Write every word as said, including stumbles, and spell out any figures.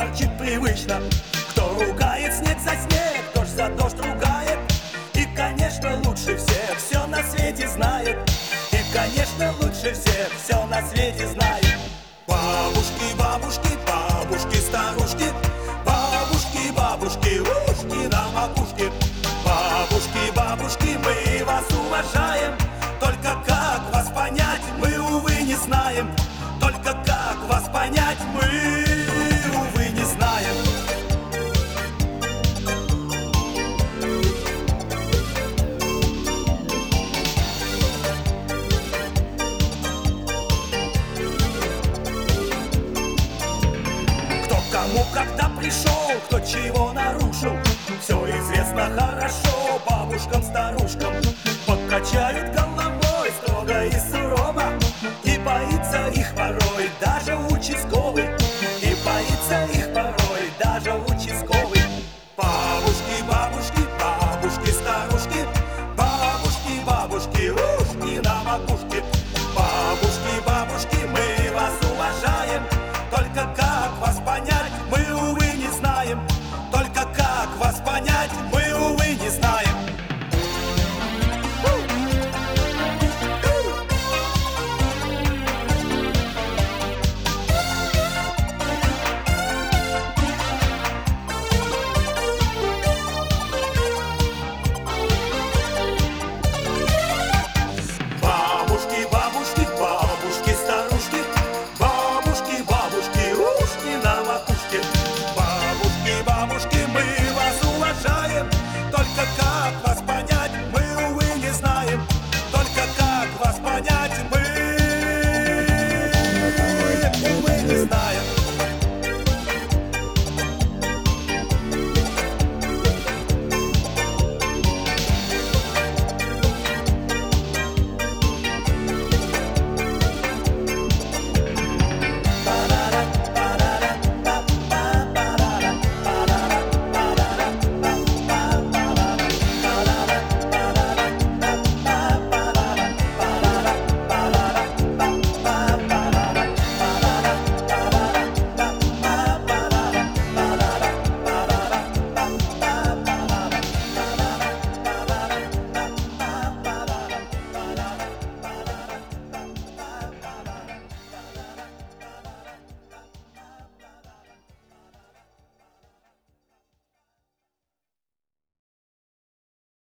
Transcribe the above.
ворчит привычно, кто ругает снег за снег, дождь за дождь ругает. И, конечно, лучше всех все на свете знает. И, конечно, лучше всех все на свете знает. Бабушки, бабушки, бабушки, старушки, бабушки, бабушки, ушки на макушке. Бабушки, бабушки, мы вас уважаем, только как вас понять, мы, увы, не знаем. Только как вас понять, мы, увы, не знаем. Кто кому когда пришел, кто чего нарушил, все известно хорошо бабушкам, старушкам. Покачают головой строго и сурово, и боится их порой даже участковый. И боится их порой даже участковый. Бабушки, бабушки, бабушки, старушки, бабушки, бабушки, ушки на макушке. Бабушки, бабушки, мы вас уважаем, только как вас понять, мы, увы, не знаем. Только как вас понять, мы, увы, не знаем. Бабушки, бабушки, бабушки, старушки, бабушки, бабушки, ушки на макушке. Бабушки, бабушки, мы вас уважаем, только как вас